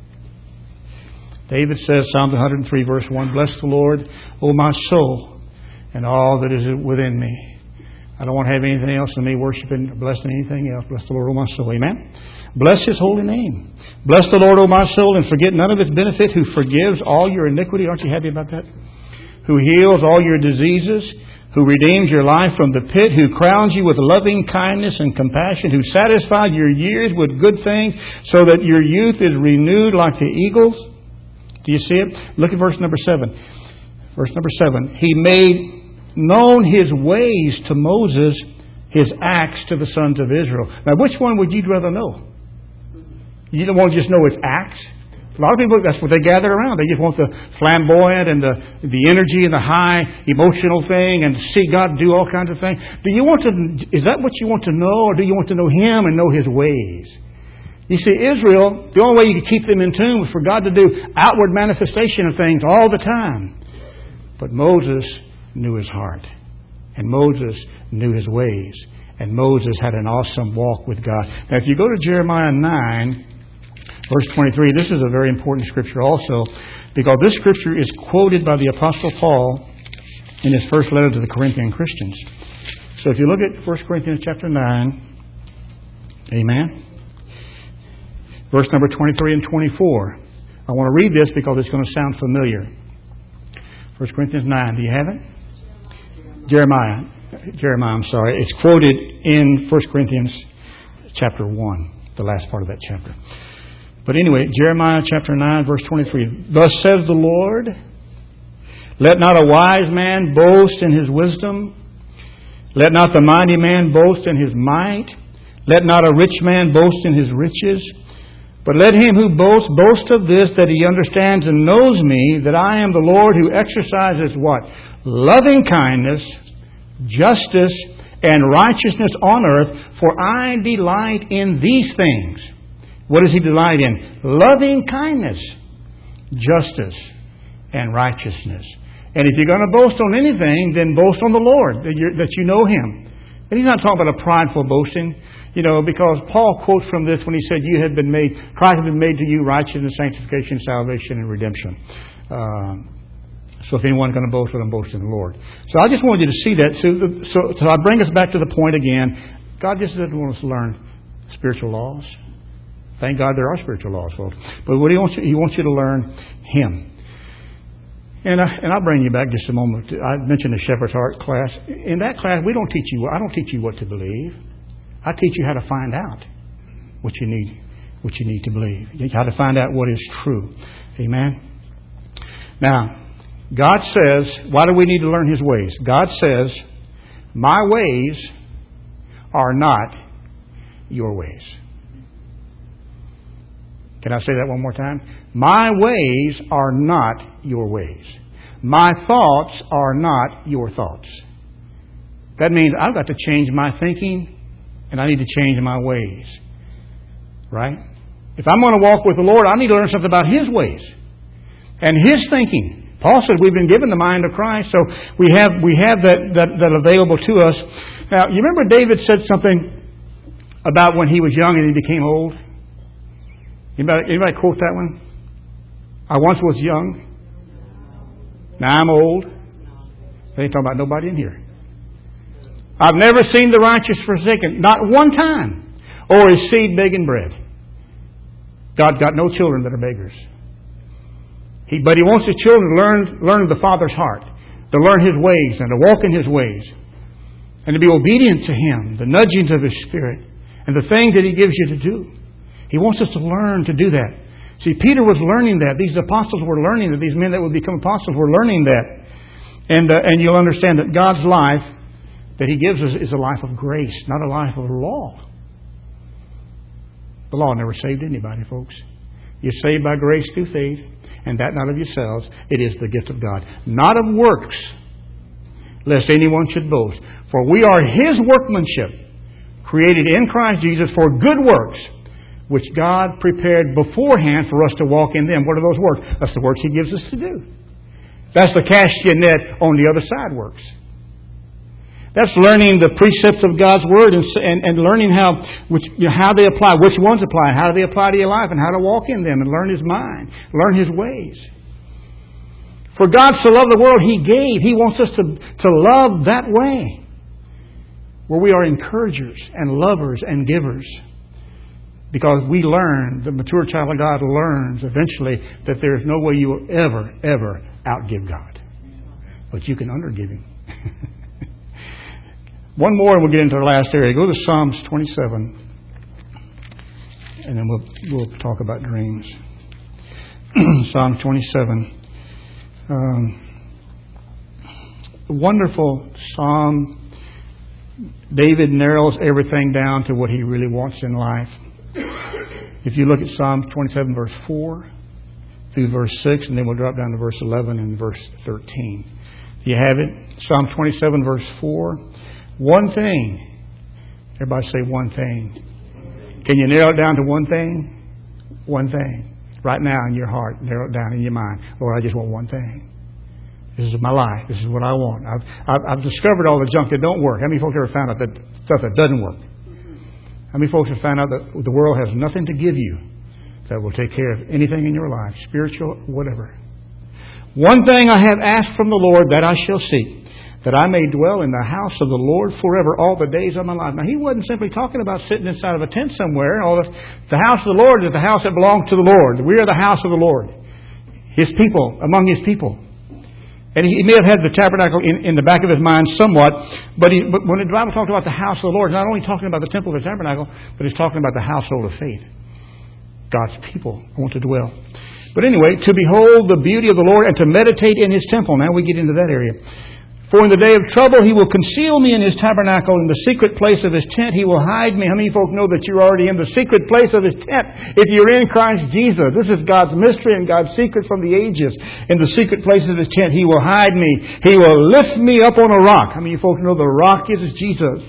David says, Psalm one hundred three, verse one, "Bless the Lord, O my soul, and all that is within me." I don't want to have anything else than me worshiping or blessing anything else. Bless the Lord, O my soul. Amen? Bless His holy name. Bless the Lord, O my soul, and forget none of His benefit, who forgives all your iniquity. Aren't you happy about that? Who heals all your diseases, who redeems your life from the pit, who crowns you with loving kindness and compassion, who satisfies your years with good things, so that your youth is renewed like the eagles. Do you see it? Look at verse number seven. Verse number seven. He made known His ways to Moses, His acts to the sons of Israel. Now, which one would you rather know? You don't want to just know His acts? A lot of people, that's what they gather around. They just want the flamboyant and the, the energy and the high emotional thing and to see God do all kinds of things. Do you want to, is that what you want to know, or do you want to know Him and know His ways? You see, Israel, the only way you could keep them in tune was for God to do outward manifestation of things all the time. But Moses knew his heart. And Moses knew his ways. And Moses had an awesome walk with God. Now, if you go to Jeremiah nine, verse twenty-three, this is a very important scripture also, because this scripture is quoted by the Apostle Paul in his first letter to the Corinthian Christians. So if you look at First Corinthians chapter nine, amen, verse number twenty-three and twenty-four. I want to read this because it's going to sound familiar. First Corinthians nine, do you have it? Jeremiah. Jeremiah, I'm sorry. It's quoted in First Corinthians chapter one, the last part of that chapter. But anyway, Jeremiah chapter nine, verse twenty-three. Thus says the Lord, let not a wise man boast in his wisdom. Let not the mighty man boast in his might. Let not a rich man boast in his riches. But let him who boasts, boast of this, that he understands and knows me, that I am the Lord who exercises what? Loving kindness, justice, and righteousness on earth, for I delight in these things. What does He delight in? Loving kindness, justice, and righteousness. And if you're going to boast on anything, then boast on the Lord, that, you're, that you know Him. And He's not talking about a prideful boasting, you know, because Paul quotes from this when he said, "You have been made, Christ has been made to you righteousness, sanctification, salvation, and redemption." Uh, so if anyone's going to boast, let them boast in the Lord. So I just wanted you to see that. So, so, so I bring us back to the point again. God just doesn't want us to learn spiritual laws. Thank God there are spiritual laws, folks. But what He wants you, He wants you to learn Him. And, I, and I'll bring you back just a moment. I mentioned the Shepherd's Heart class. In that class, we don't teach you. I don't teach you what to believe. I teach you how to find out what you need, what you need to believe. How to find out what is true. Amen. Now, God says, why do we need to learn His ways? God says, my ways are not your ways. Can I say that one more time? My ways are not your ways. My thoughts are not your thoughts. That means I've got to change my thinking and I need to change my ways. Right? If I'm going to walk with the Lord, I need to learn something about His ways and His thinking. Paul said we've been given the mind of Christ, so we have we have that, that, that available to us. Now, you remember David said something about when he was young and he became old? Anybody, anybody quote that one? I once was young. Now I'm old. They ain't talking about nobody in here. I've never seen the righteous forsaken, not one time, or his seed begging bread. God's got no children that are beggars. He, but He wants His children to learn, learn the Father's heart, to learn His ways and to walk in His ways, and to be obedient to Him, the nudgings of His Spirit, and the things that He gives you to do. He wants us to learn to do that. See, Peter was learning that. These apostles were learning that. These men that would become apostles were learning that. And uh, and you'll understand that God's life that He gives us is a life of grace, not a life of law. The law never saved anybody, folks. You're saved by grace through faith, and that not of yourselves. It is the gift of God, not of works, lest anyone should boast. For we are His workmanship, created in Christ Jesus for good works, which God prepared beforehand for us to walk in them. What are those works? That's the works He gives us to do. That's the cast your net on the other side works. That's learning the precepts of God's Word and, and, and learning how which, you know, how they apply, which ones apply, how do they apply to your life, and how to walk in them, and learn His mind, learn His ways. For God so loved the world, He gave. He wants us to, to love that way, where we are encouragers and lovers and givers. Because we learn, the mature child of God learns eventually that there is no way you will ever, ever outgive God. But you can undergive Him. One more and we'll get into our last area. Go to Psalms twenty-seven. And then we'll, we'll talk about dreams. Psalm twenty-seven. Um, wonderful psalm. David narrows everything down to what he really wants in life. If you look at Psalm twenty-seven, verse four through verse six, and then we'll drop down to verse eleven and verse thirteen. You have it? Psalm twenty-seven, verse four. One thing. Everybody say one thing. Can you narrow it down to one thing? One thing. Right now in your heart, narrow it down in your mind. Lord, I just want one thing. This is my life. This is what I want. I've, I've, I've discovered all the junk that don't work. How many folks ever found out that stuff that doesn't work? How many folks have found out that the world has nothing to give you that will take care of anything in your life, spiritual, whatever? One thing I have asked from the Lord, that I shall seek, that I may dwell in the house of the Lord forever, all the days of my life. Now, he wasn't simply talking about sitting inside of a tent somewhere. All this, the house of the Lord is the house that belongs to the Lord. We are the house of the Lord, His people, among His people. And he may have had the tabernacle in, in the back of his mind somewhat, but, he, but when the Bible talks about the house of the Lord, it's not only talking about the temple of the tabernacle, but it's talking about the household of faith. God's people want to dwell. But anyway, to behold the beauty of the Lord and to meditate in His temple. Now we get into that area. For in the day of trouble He will conceal me in His tabernacle. In the secret place of His tent He will hide me. How many folk know that you're already in the secret place of His tent if you're in Christ Jesus? This is God's mystery and God's secret from the ages. In the secret place of His tent He will hide me. He will lift me up on a rock. How many folk know the rock is Jesus?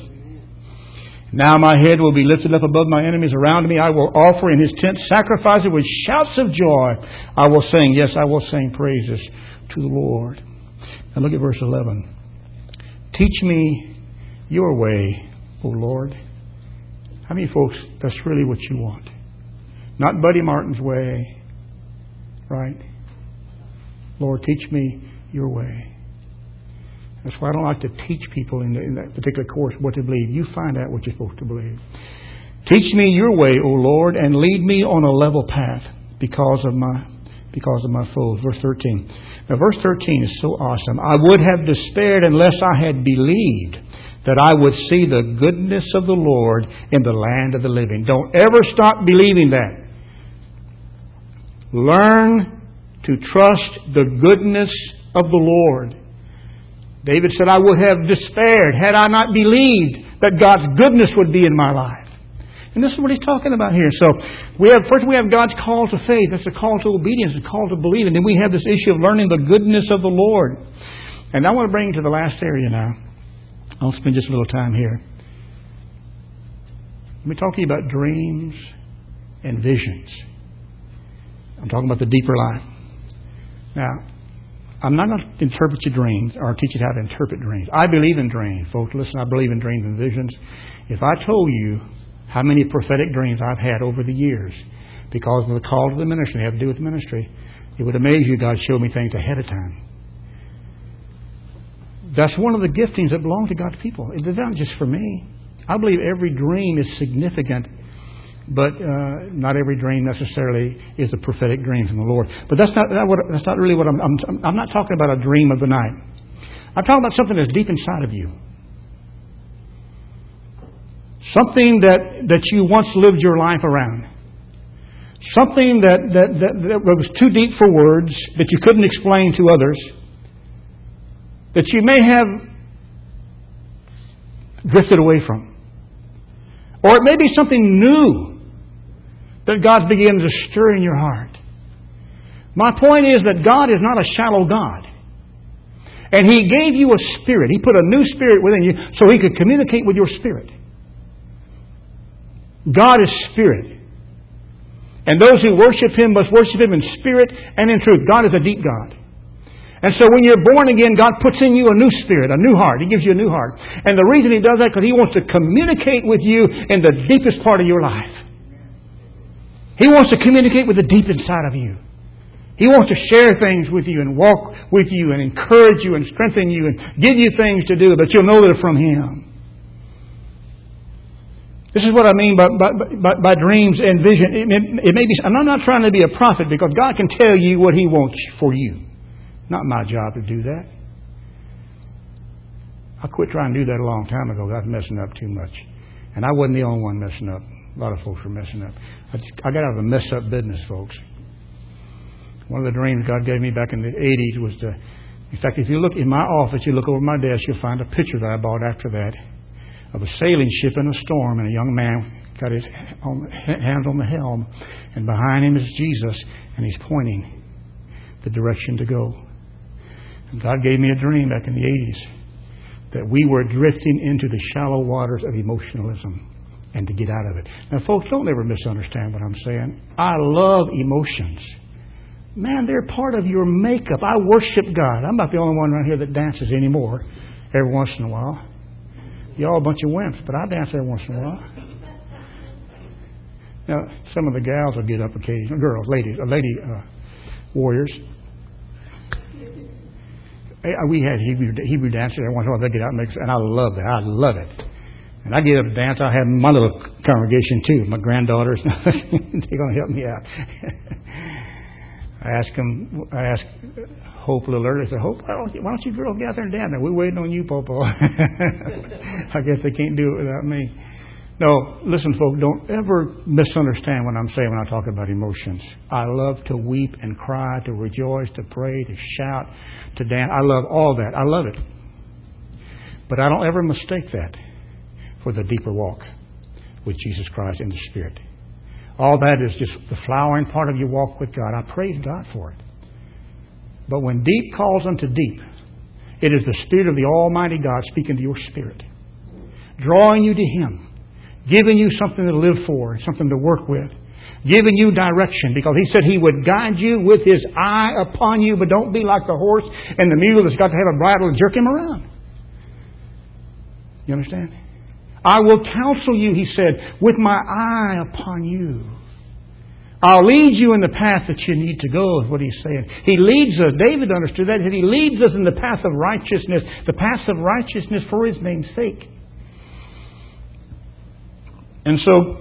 Now my head will be lifted up above my enemies around me. I will offer in His tent sacrifices with shouts of joy. I will sing, yes, I will sing praises to the Lord. Now look at verse eleven. Teach me your way, O Lord. How many folks, that's really what you want? Not Buddy Martin's way, right? Lord, teach me your way. That's why I don't like to teach people in, the, in that particular course what to believe. You find out what you're supposed to believe. Teach me your way, O Lord, and lead me on a level path because of my because of my foes. Verse thirteen. Now, verse thirteen is so awesome. I would have despaired unless I had believed that I would see the goodness of the Lord in the land of the living. Don't ever stop believing that. Learn to trust the goodness of the Lord. David said, I would have despaired had I not believed that God's goodness would be in my life. And this is what he's talking about here. So we have first we have God's call to faith. That's a call to obedience, a call to believe. And then we have this issue of learning the goodness of the Lord. And I want to bring you to the last area now. I'll spend just a little time here. Let me talk to you about dreams and visions. I'm talking about the deeper life. Now, I'm not going to interpret your dreams or teach you how to interpret dreams. I believe in dreams, folks. Listen, I believe in dreams and visions. If I told you how many prophetic dreams I've had over the years because of the call to the ministry, have to do with the ministry, it would amaze you. God showed me things ahead of time. That's one of the giftings that belong to God's people. It's not just for me. I believe every dream is significant, but uh, not every dream necessarily is a prophetic dream from the Lord. But that's not that what, that's not really what I'm, I'm. I'm not talking about a dream of the night. I'm talking about something that's deep inside of you. Something that, that you once lived your life around. Something that, that, that, that was too deep for words, that you couldn't explain to others, that you may have drifted away from. Or it may be something new that God's beginning to stir in your heart. My point is that God is not a shallow God. And He gave you a spirit. He put a new spirit within you so He could communicate with your spirit. God is spirit. And those who worship Him must worship Him in spirit and in truth. God is a deep God. And so when you're born again, God puts in you a new spirit, a new heart. He gives you a new heart. And the reason He does that is because He wants to communicate with you in the deepest part of your life. He wants to communicate with the deep inside of you. He wants to share things with you and walk with you and encourage you and strengthen you and give you things to do, but you'll know they're from Him. This is what I mean by, by, by, by dreams and vision. It, it, it may be, and I'm not trying to be a prophet because God can tell you what He wants for you. Not my job to do that. I quit trying to do that a long time ago. I was messing up too much. And I wasn't the only one messing up. A lot of folks were messing up. I, just, I got out of a mess up business, folks. One of the dreams God gave me back in the eighties was to In fact, if you look in my office, you look over my desk, you'll find a picture that I bought after that of a sailing ship in a storm, and a young man got his hands on the helm, and behind him is Jesus, and he's pointing the direction to go. And God gave me a dream back in the eighties that we were drifting into the shallow waters of emotionalism and to get out of it. Now, folks, don't ever misunderstand what I'm saying. I love emotions. Man, they're part of your makeup. I worship God. I'm not the only one around here that dances anymore every once in a while. Y'all a bunch of wimps, but I dance every once in a while. Now, some of the gals will get up occasionally. Girls, ladies, uh, lady uh, warriors. We had Hebrew, Hebrew dancers every once in a while. They get out and make, and I love that. I love it. And I get up to dance. I have my little congregation too. My granddaughters, they're going to help me out. I asked them. I asked Hope a little earlier. I said, Hope, why don't you, why don't you girls get out there and dance? We're waiting on you, Popo. I guess they can't do it without me. No, listen, folks, don't ever misunderstand what I'm saying when I talk about emotions. I love to weep and cry, to rejoice, to pray, to shout, to dance. I love all that. I love it. But I don't ever mistake that for the deeper walk with Jesus Christ in the Spirit. All that is just the flowering part of your walk with God. I praise God for it. But when deep calls unto deep, it is the Spirit of the Almighty God speaking to your spirit, drawing you to Him, giving you something to live for, something to work with, giving you direction, because He said He would guide you with His eye upon you, but don't be like the horse and the mule that's got to have a bridle and jerk him around. You understand? I will counsel you, He said, with my eye upon you. I'll lead you in the path that you need to go, is what He's saying. He leads us. David understood that. He leads us in the path of righteousness, the path of righteousness for His name's sake. And so,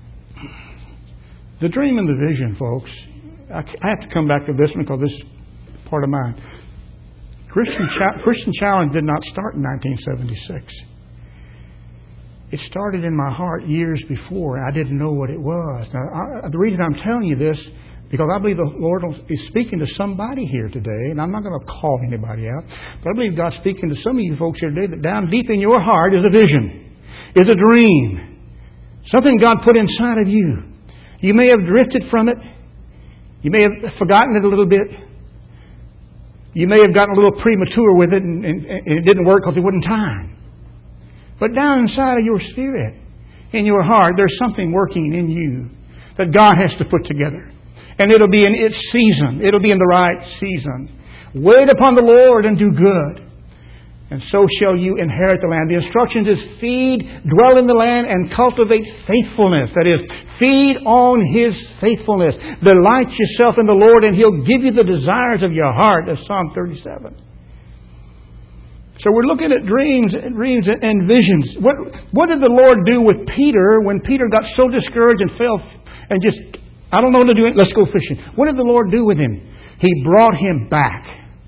the dream and the vision, folks, I have to come back to this one because this is part of mine. Christian, Christian Challenge did not start in nineteen seventy-six. It started in my heart years before. I didn't know what it was. Now, I, the reason I'm telling you this, because I believe the Lord is speaking to somebody here today, and I'm not going to call anybody out, but I believe God's speaking to some of you folks here today that down deep in your heart is a vision, is a dream, something God put inside of you. You may have drifted from it. You may have forgotten it a little bit. You may have gotten a little premature with it, and, and, and it didn't work because it wasn't time. But down inside of your spirit, in your heart, there's something working in you that God has to put together. And it'll be in its season. It'll be in the right season. Wait upon the Lord and do good, and so shall you inherit the land. The instruction is feed, dwell in the land, and cultivate faithfulness. That is, feed on His faithfulness. Delight yourself in the Lord, and He'll give you the desires of your heart. That's Psalm thirty-seven. So we're looking at dreams, dreams and visions. What, what did the Lord do with Peter when Peter got so discouraged and fell and just, I don't know what to do, let's go fishing. What did the Lord do with him? He brought him back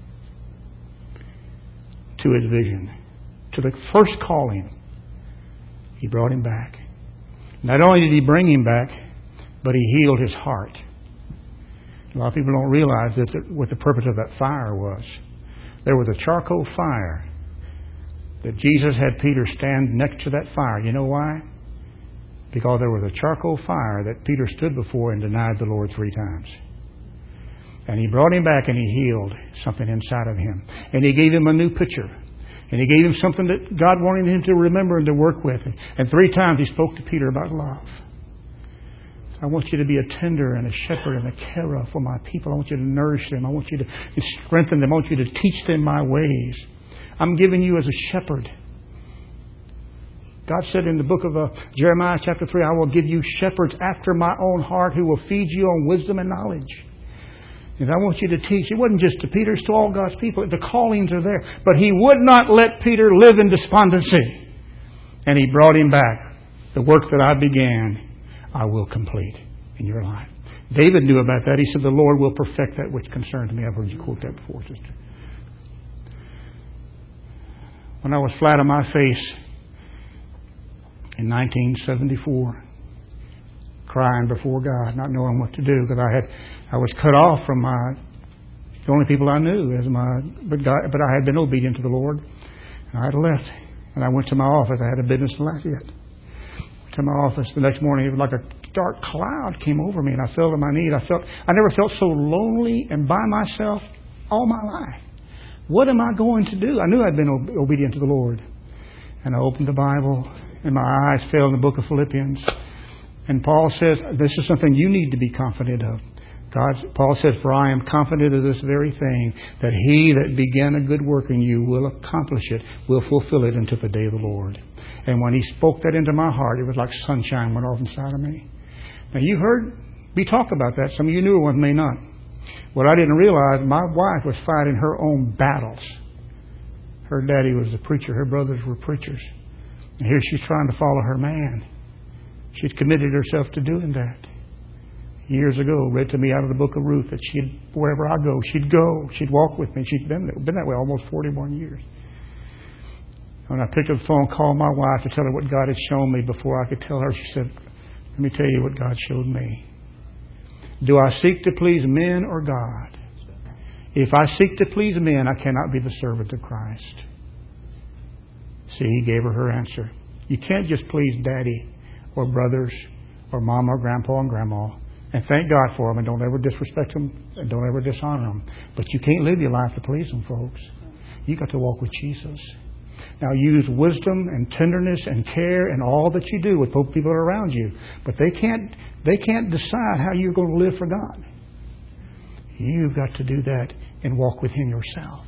to his vision, to the first calling. He brought him back. Not only did He bring him back, but He healed his heart. A lot of people don't realize that the, what the purpose of that fire was. There was a charcoal fire that Jesus had Peter stand next to that fire. You know why? Because there was a charcoal fire that Peter stood before and denied the Lord three times. And He brought him back and He healed something inside of him. And He gave him a new picture. And He gave him something that God wanted him to remember and to work with. And three times He spoke to Peter about love. I want you to be a tender and a shepherd and a carer for my people. I want you to nourish them. I want you to strengthen them. I want you to teach them my ways. I'm giving you as a shepherd. God said in the book of uh, Jeremiah chapter three, I will give you shepherds after my own heart who will feed you on wisdom and knowledge. And I want you to teach. It wasn't just to Peter, it's to all God's people. The callings are there. But He would not let Peter live in despondency. And He brought him back. The work that I began, I will complete in your life. David knew about that. He said, the Lord will perfect that which concerns me. I've heard you quote that before, sister. When I was flat on my face in nineteen seventy-four, crying before God, not knowing what to do, because I had I was cut off from my The only people I knew as my, but God, but I had been obedient to the Lord. And I had left, and I went to my office. I had a business in Lafayette. To my office the next morning, it was like a dark cloud came over me, and I fell to my knees. I felt I never felt so lonely and by myself all my life. What am I going to do? I knew I'd been ob- obedient to the Lord, and I opened the Bible, and my eyes fell in the book of Philippians. And Paul says, "This is something you need to be confident of." God, Paul says, "For I am confident of this very thing, that He that began a good work in you will accomplish it, will fulfill it until the day of the Lord." And when He spoke that into my heart, it was like sunshine went off inside of me. Now, you heard me talk about that. Some of you knew, one may not. What I didn't realize, my wife was fighting her own battles. Her daddy was a preacher. Her brothers were preachers. And here she's trying to follow her man. She'd committed herself to doing that. Years ago, read to me out of the book of Ruth that she'd, wherever I go, she'd go. She'd walk with me. She'd been, been that way almost forty-one years. When I picked up the phone and called my wife to tell her what God had shown me before I could tell her, she said, "Let me tell you what God showed me. Do I seek to please men or God? If I seek to please men, I cannot be the servant of Christ." See, He gave her her answer. You can't just please daddy or brothers or mom or grandpa and grandma. And thank God for them, and don't ever disrespect them, and don't ever dishonor them. But you can't live your life to please them, folks. You got to walk with Jesus. Now, use wisdom and tenderness and care and all that you do with both people around you. But they can't they can't decide how you're going to live for God. You've got to do that and walk with Him yourself.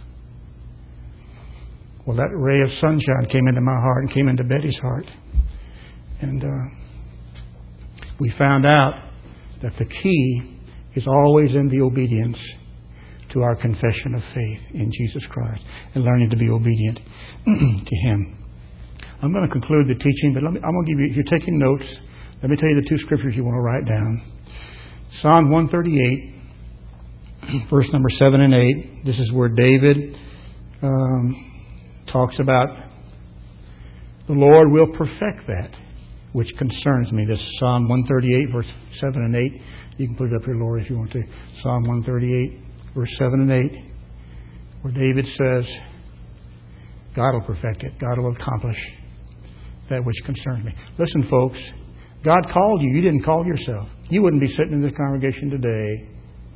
Well, that ray of sunshine came into my heart and came into Betty's heart. And uh, we found out that the key is always in the obedience to our confession of faith in Jesus Christ and learning to be obedient to Him. I'm going to conclude the teaching, but let me, I'm going to give you, if you're taking notes, let me tell you the two scriptures you want to write down. Psalm one thirty-eight, verse number seven and eight. This is where David um, talks about the Lord will perfect that which concerns me. This is Psalm one thirty-eight, verse seven and eight. You can put it up here, Lord, if you want to. Psalm one thirty-eight, verse seven and eight, where David says, God will perfect it. God will accomplish that which concerns me. Listen, folks, God called you. You didn't call yourself. You wouldn't be sitting in this congregation today.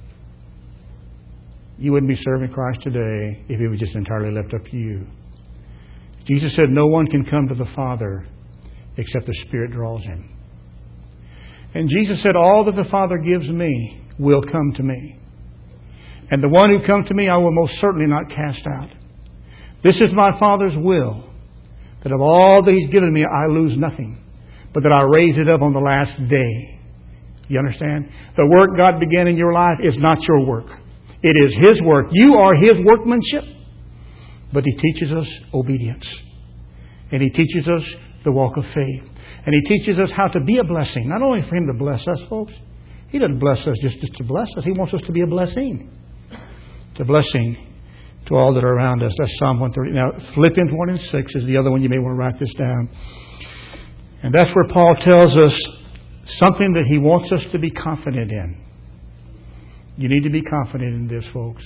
You wouldn't be serving Christ today if it was just entirely left up to you. Jesus said, no one can come to the Father except the Spirit draws him. And Jesus said, all that the Father gives me will come to me. And the one who comes to me I will most certainly not cast out. This is my Father's will, that of all that He's given me I lose nothing, but that I raise it up on the last day. You understand? The work God began in your life is not your work. It is His work. You are His workmanship. But He teaches us obedience. And He teaches us the walk of faith. And He teaches us how to be a blessing. Not only for Him to bless us, folks. He doesn't bless us just, just to bless us. He wants us to be a blessing. It's a blessing to all that are around us. That's Psalm one thirty. Now, Philippians one and six is the other one. You may want to write this down. And that's where Paul tells us something that he wants us to be confident in. You need to be confident in this, folks.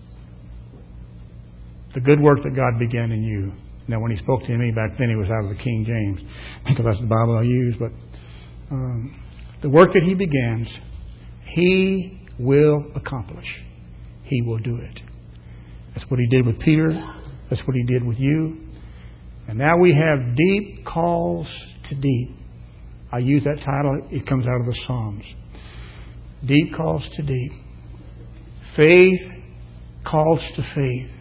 The good work that God began in you. Now, when He spoke to me back then, He was out of the King James, because that's the Bible I use. But um, the work that He begins, He will accomplish. He will do it. That's what He did with Peter. That's what He did with you. And now we have deep calls to deep. I use that title. It comes out of the Psalms. Deep calls to deep. Faith calls to faith.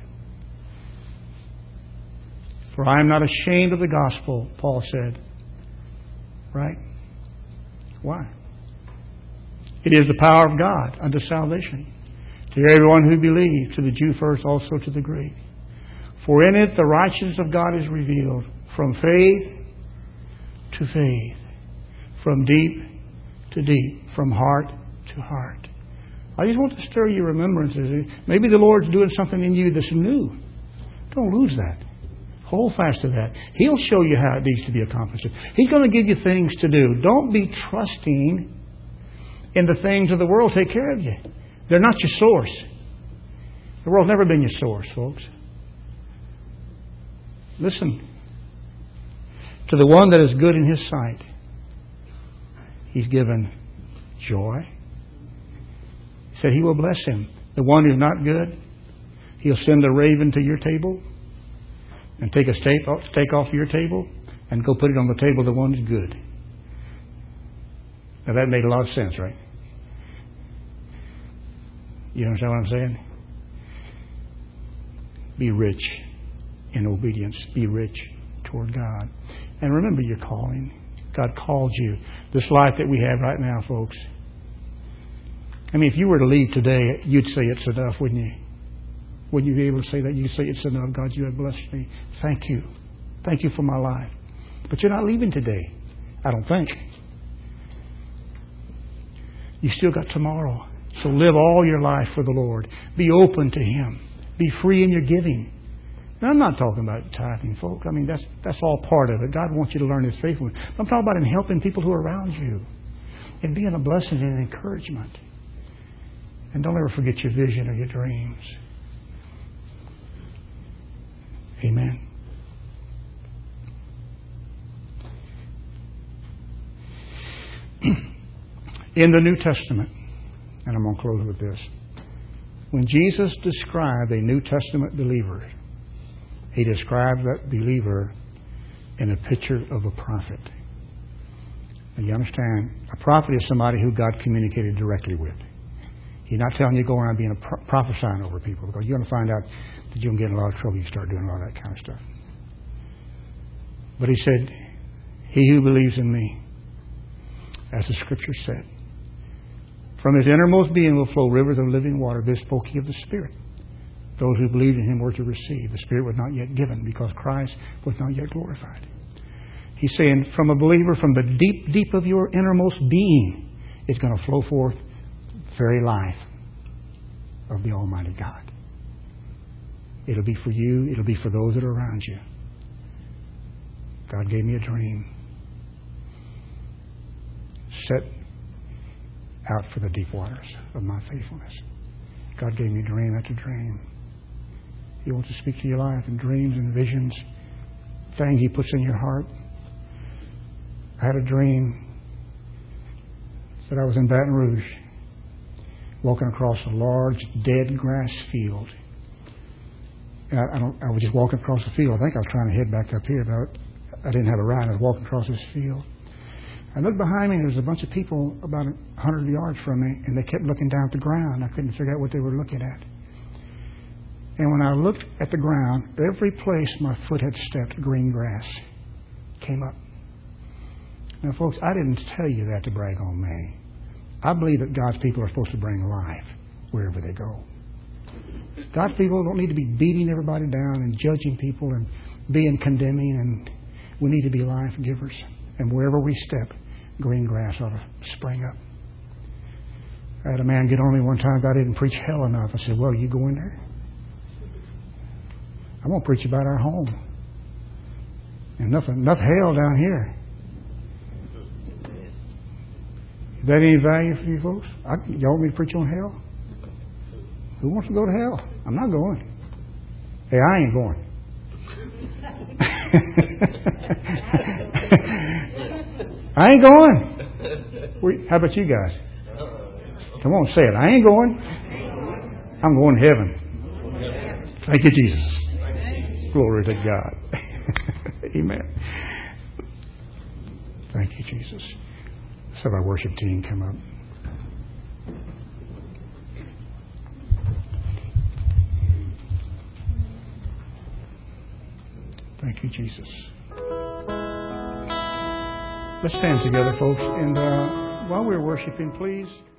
For I am not ashamed of the gospel, Paul said. Right? Why? It is the power of God unto salvation, to everyone who believes, to the Jew first, also to the Greek. For in it the righteousness of God is revealed, from faith to faith, from deep to deep, from heart to heart. I just want to stir your remembrances. Maybe the Lord's doing something in you that's new. Don't lose that. Hold fast to that. He'll show you how it needs to be accomplished. He's going to give you things to do. Don't be trusting in the things of the world take care of you. They're not your source. The world's never been your source, folks. Listen. To the one that is good in His sight, He's given joy. He said He will bless him. The one who's not good, He'll send a raven to your table and take a steak steak off your table and go put it on the table of the one who's good. Now that made a lot of sense, right? You understand what I'm saying? Be rich in obedience. Be rich toward God. And remember your calling. God called you. This life that we have right now, folks. I mean, if you were to leave today, you'd say it's enough, wouldn't you? Wouldn't you be able to say that? You'd say it's enough. God, you have blessed me. Thank you. Thank you for my life. But you're not leaving today. I don't think. You still got tomorrow. So live all your life for the Lord. Be open to Him. Be free in your giving. Now, I'm not talking about tithing, folks. I mean, that's that's all part of it. God wants you to learn His faithfulness. I'm talking about in helping people who are around you and being a blessing and an encouragement. And don't ever forget your vision or your dreams. Amen. In the New Testament, and I'm going to close with this. When Jesus described a New Testament believer, He described that believer in a picture of a prophet. And you understand, a prophet is somebody who God communicated directly with. He's not telling you to go around being a pro- prophesying over people, because you're going to find out that you're going to get in a lot of trouble if you start doing all that kind of stuff. But He said, He who believes in me, as the Scripture said, from his innermost being will flow rivers of living water. This spoke He of the Spirit. Those who believed in Him were to receive. The Spirit was not yet given because Christ was not yet glorified. He's saying, from a believer, from the deep, deep of your innermost being, it's going to flow forth the very life of the Almighty God. It'll be for you. It'll be for those that are around you. God gave me a dream. Set out for the deep waters of my faithfulness. God gave me dream after dream. He wants to speak to your life in dreams and visions, things He puts in your heart. I had a dream that I was in Baton Rouge, walking across a large dead grass field. And I, I, don't, I was just walking across the field. I think I was trying to head back up here, but I didn't have a ride. I was walking across this field. I looked behind me, and there was a bunch of people about a hundred yards from me, and they kept looking down at the ground. I couldn't figure out what they were looking at. And when I looked at the ground, every place my foot had stepped, green grass came up. Now, folks, I didn't tell you that to brag on me. I believe that God's people are supposed to bring life wherever they go. God's people don't need to be beating everybody down and judging people and being condemning, and we need to be life givers. And wherever we step, green grass ought to spring up. I had a man get on me one time. God didn't preach hell enough. I said, well, you go in there? I'm going to preach about our home. Enough, enough hell down here. Is that any value for you folks? I, y'all want me to preach on hell? Who wants to go to hell? I'm not going. Hey, I ain't going. I ain't going. How about you guys? Come on, say it. I ain't going. I'm going to heaven. Thank you, Jesus. Glory to God. Amen. Thank you, Jesus. Let's have our worship team come up. Thank you, Jesus. Let's stand together, folks. And uh, while we're worshiping, please